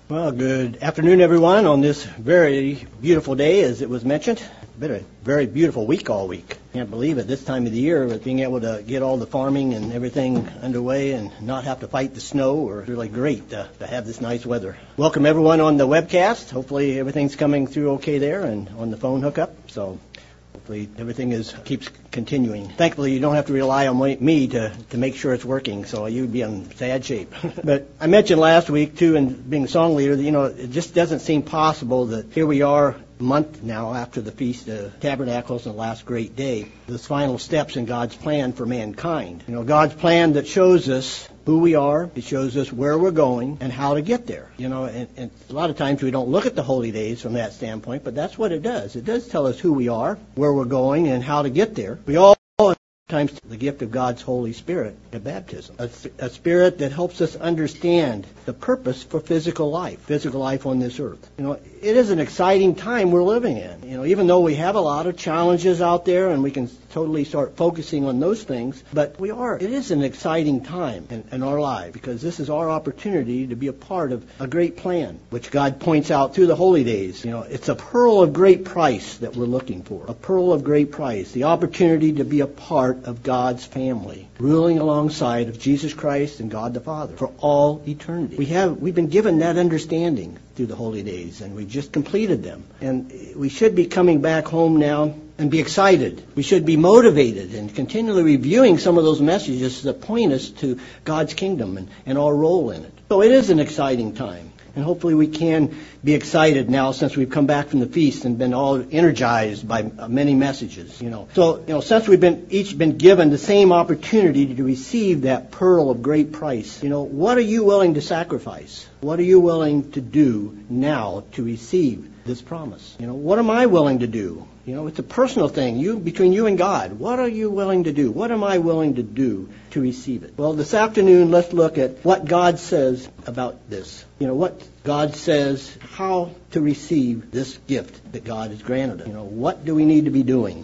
Well, good afternoon, everyone, on this very beautiful day, as it was mentioned. Been a very beautiful week all week. Can't believe it this time of the year, with being able to get all the farming and everything underway and not have to fight the snow. Or really great to have this nice weather. Welcome everyone on the webcast. Hopefully everything's coming through okay there and on the phone hookup. So hopefully everything keeps continuing. Thankfully, you don't have to rely on me to make sure it's working, so you'd be in sad shape. But I mentioned last week, too, and being song leader, it just doesn't seem possible that here we are a month now after the Feast of Tabernacles and the last great day, the final steps in God's plan for mankind. God's plan that shows us who we are, it shows us where we're going and how to get there. And a lot of times we don't look at the holy days from that standpoint, but that's what it does. It does tell us who we are, where we're going, and how to get there. We all times the gift of God's Holy Spirit at baptism, a spirit that helps us understand the purpose for physical life on this earth. It is an exciting time we're living in. Even though we have a lot of challenges out there and we can totally start focusing on those things, but it is an exciting time in our lives, because this is our opportunity to be a part of a great plan, which God points out through the holy days. It's a pearl of great price that we're looking for, a pearl of great price, the opportunity to be a part of God's family, ruling alongside of Jesus Christ and God the Father for all eternity. We've been given that understanding through the holy days, and we just completed them. And we should be coming back home now and be excited. We should be motivated and continually reviewing some of those messages that point us to God's kingdom and our role in it. So it is an exciting time. And hopefully we can be excited now, since we've come back from the feast and been all energized by many messages. So since we've each been given the same opportunity to receive that pearl of great price, what are you willing to sacrifice? What are you willing to do now to receive this promise? What am I willing to do? It's a personal thing, between you and God. What are you willing to do? What am I willing to do to receive it? Well, this afternoon, let's look at what God says about this. What God says, how to receive this gift that God has granted us. What do we need to be doing?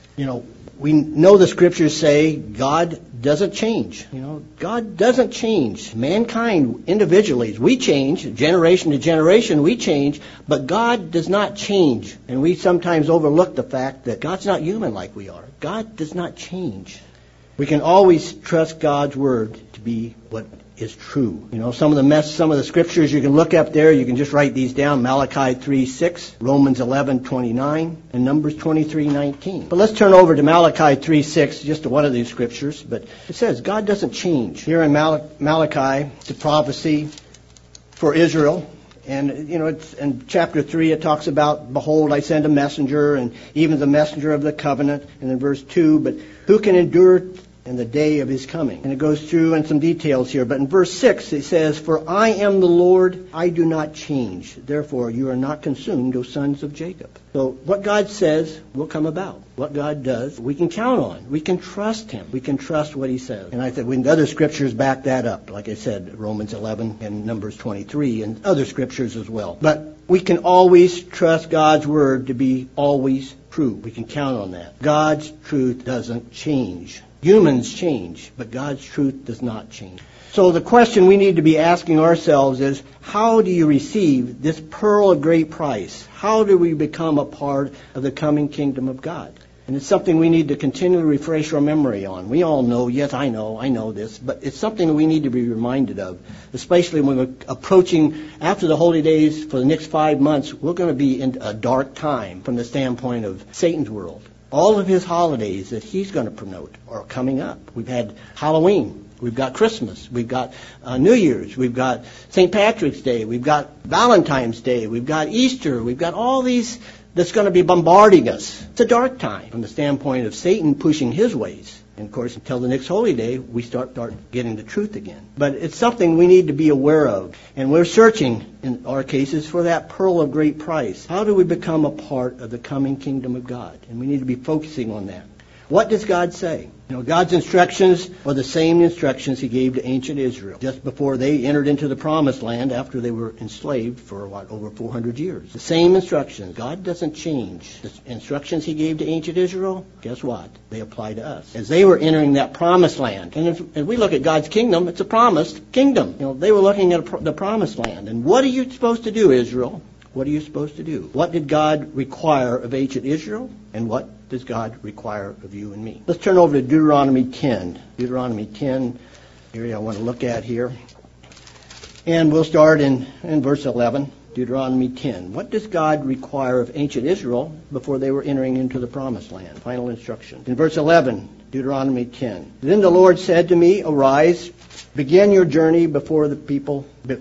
We know the scriptures say God doesn't change. God doesn't change. Mankind individually, we change. Generation to generation, we change. But God does not change. And we sometimes overlook the fact that God's not human like we are. God does not change. We can always trust God's word to be what is true. Some of the scriptures you can look up there, you can just write these down: Malachi 3:6, Romans 11:29, and Numbers 23:19. But let's turn over to Malachi 3:6, just to one of these scriptures. But it says God doesn't change. Here in Malachi, it's a prophecy for Israel. And, it's in chapter 3, it talks about, behold, I send a messenger, and even the messenger of the covenant. And in verse 2, but who can endure in the day of his coming? And it goes through in some details here. But in verse 6, it says, for I am the Lord, I do not change. Therefore, you are not consumed, O sons of Jacob. So what God says will come about. What God does, we can count on. We can trust him. We can trust what he says. And I think when other scriptures back that up, like I said, Romans 11 and Numbers 23 and other scriptures as well. But we can always trust God's word to be always true. We can count on that. God's truth doesn't change. Humans change, but God's truth does not change. So the question we need to be asking ourselves is, how do you receive this pearl of great price? How do we become a part of the coming kingdom of God? And it's something we need to continually refresh our memory on. We all know, yes, I know this, but it's something we need to be reminded of, especially when we're approaching after the holy days for the next 5 months. We're going to be in a dark time from the standpoint of Satan's world. All of his holidays that he's going to promote are coming up. We've had Halloween. We've got Christmas. We've got New Year's. We've got St. Patrick's Day. We've got Valentine's Day. We've got Easter. We've got all these that's going to be bombarding us. It's a dark time from the standpoint of Satan pushing his ways. And, of course, until the next holy day, we start getting the truth again. But it's something we need to be aware of. And we're searching, in our cases, for that pearl of great price. How do we become a part of the coming kingdom of God? And we need to be focusing on that. What does God say? God's instructions are the same instructions he gave to ancient Israel just before they entered into the promised land after they were enslaved for, over 400 years. The same instructions. God doesn't change. The instructions he gave to ancient Israel, guess what? They apply to us. As they were entering that promised land, and as we look at God's kingdom, it's a promised kingdom. They were looking at the promised land. And what are you supposed to do, Israel? What are you supposed to do? What did God require of ancient Israel? And what does God require of you and me? Let's turn over to Deuteronomy 10. Deuteronomy 10, area I want to look at here. And we'll start in verse 11. Deuteronomy 10. What does God require of ancient Israel before they were entering into the promised land? Final instruction. In verse 11, Deuteronomy 10. Then the Lord said to me, arise, begin your journey before the people,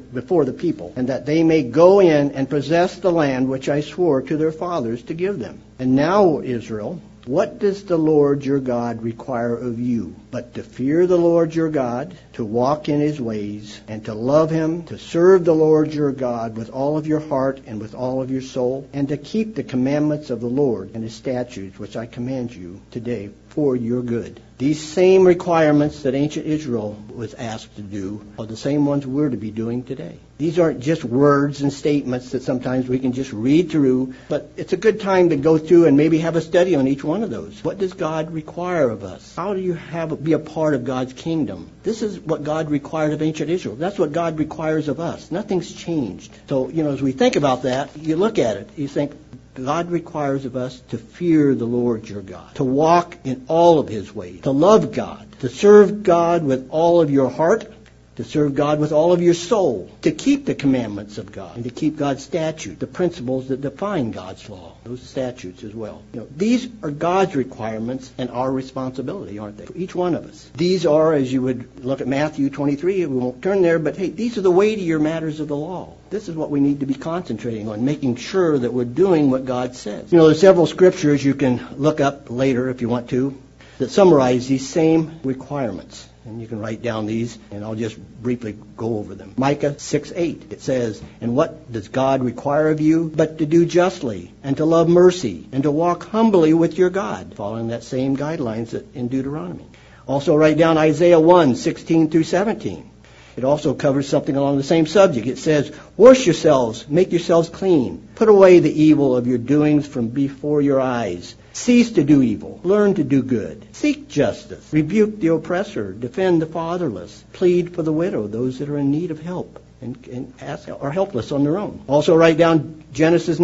and that they may go in and possess the land which I swore to their fathers to give them. And now, Israel, what does the Lord your God require of you but to fear the Lord your God, to walk in his ways, and to love him, to serve the Lord your God with all of your heart and with all of your soul, and to keep the commandments of the Lord and his statutes which I command you today for your good. These same requirements that ancient Israel was asked to do are the same ones we're to be doing today. These aren't just words and statements that sometimes we can just read through, but it's a good time to go through and maybe have a study on each one of those. What does God require of us? How do you be a part of God's kingdom? This is what God required of ancient Israel. That's what God requires of us. Nothing's changed. So, as we think about that, you look at it, you think, God requires of us to fear the Lord your God, to walk in all of his ways, to love God, to serve God with all of your heart, to serve God with all of your soul, to keep the commandments of God, and to keep God's statutes, the principles that define God's law, those statutes as well. These are God's requirements and our responsibility, aren't they? For each one of us. These are, as you would look at Matthew 23, we won't turn there, but hey, these are the weightier matters of the law. This is what we need to be concentrating on, making sure that we're doing what God says. There's several scriptures you can look up later if you want to that summarize these same requirements. And you can write down these, and I'll just briefly go over them. Micah 6:8, it says, and what does God require of you but to do justly, and to love mercy, and to walk humbly with your God, following that same guidelines that in Deuteronomy. Also write down Isaiah 1:16 through 17. It also covers something along the same subject. It says, wash yourselves, make yourselves clean. Put away the evil of your doings from before your eyes. Cease to do evil. Learn to do good. Seek justice. Rebuke the oppressor. Defend the fatherless. Plead for the widow, those that are in need of help and are helpless on their own. Also write down Genesis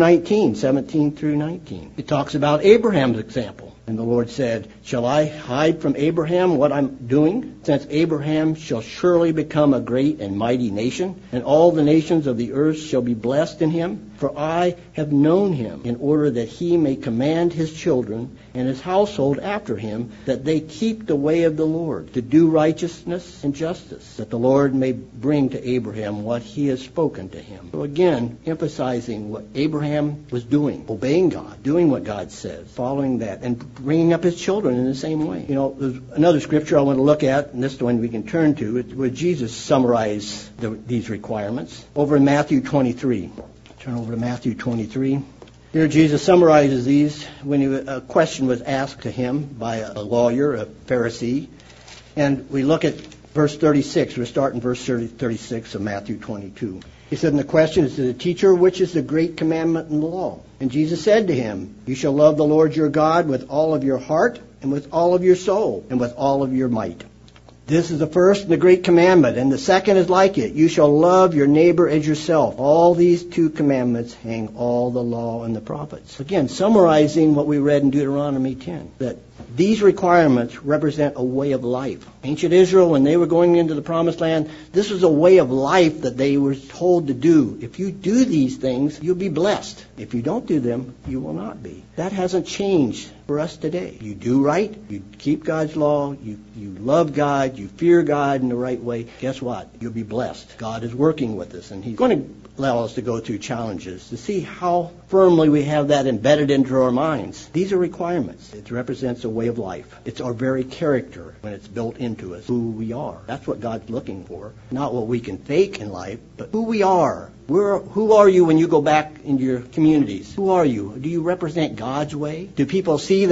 19:17 through 19. It talks about Abraham's example. And the Lord said, shall I hide from Abraham what I'm doing? Since Abraham shall surely become a great and mighty nation, and all the nations of the earth shall be blessed in him. For I have known him, in order that he may command his children and his household after him, that they keep the way of the Lord, to do righteousness and justice, that the Lord may bring to Abraham what he has spoken to him. So again, emphasizing what Abraham was doing, obeying God, doing what God says, following that, and bringing up his children in the same way. There's another scripture I want to look at, and this one we can turn to, where Jesus summarized these requirements. Over in Matthew 23. Turn over to Matthew 23. Here Jesus summarizes these when a question was asked to him by a lawyer, a Pharisee. And we look at verse 36. We'll start in verse 36 of Matthew 22. He said, and the question is to the teacher, which is the great commandment in the law? And Jesus said to him, you shall love the Lord your God with all of your heart and with all of your soul and with all of your might. This is the first and the great commandment, and the second is like it. You shall love your neighbor as yourself. All these two commandments hang all the law and the prophets. Again, summarizing what we read in Deuteronomy 10, that these requirements represent a way of life. Ancient Israel, when they were going into the promised land, this was a way of life that they were told to do. If you do these things, you'll be blessed. If you don't do them, you will not be. That hasn't changed for us today. You do right, you keep God's law, you love God, you fear God in the right way. Guess what? You'll be blessed. God is working with us, and he's going to allow us to go through challenges to see how firmly we have that embedded into our minds. These are requirements. It represents a way of life. It's our very character when it's built into us, who we are. That's what God's looking for. Not what we can fake in life, but who we are. Who are you when you go back into your communities? Who are you? Do you represent God's way? Do people see that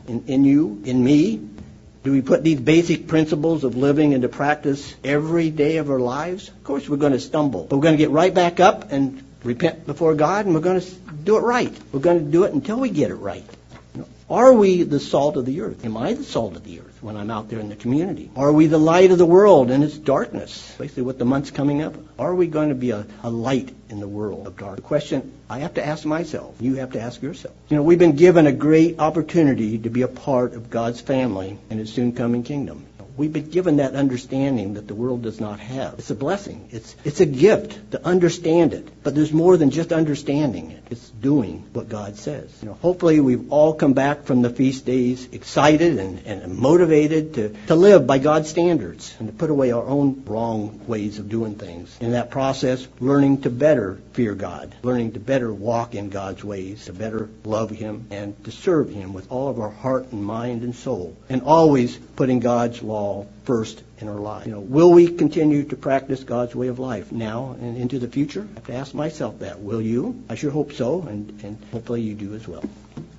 in you, in me? Do we put these basic principles of living into practice every day of our lives? Of course we're going to stumble, but we're going to get right back up and repent before God, and we're going to do it right. We're going to do it until we get it right. Are we the salt of the earth? Am I the salt of the earth when I'm out there in the community? Are we the light of the world in its darkness, basically with the months coming up? Are we going to be a light in the world of dark? The question I have to ask myself, you have to ask yourself. We've been given a great opportunity to be a part of God's family and His soon coming kingdom. We've been given that understanding that the world does not have. It's a blessing. It's a gift to understand it. But there's more than just understanding it. It's doing what God says. Hopefully we've all come back from the feast days excited and motivated to live by God's standards and to put away our own wrong ways of doing things. In that process, learning to better fear God, learning to better walk in God's ways, to better love Him and to serve Him with all of our heart and mind and soul, and always putting God's law first in our lives. Will we continue to practice God's way of life now and into the future? I have to ask myself that. Will you? I sure hope so, and hopefully you do as well.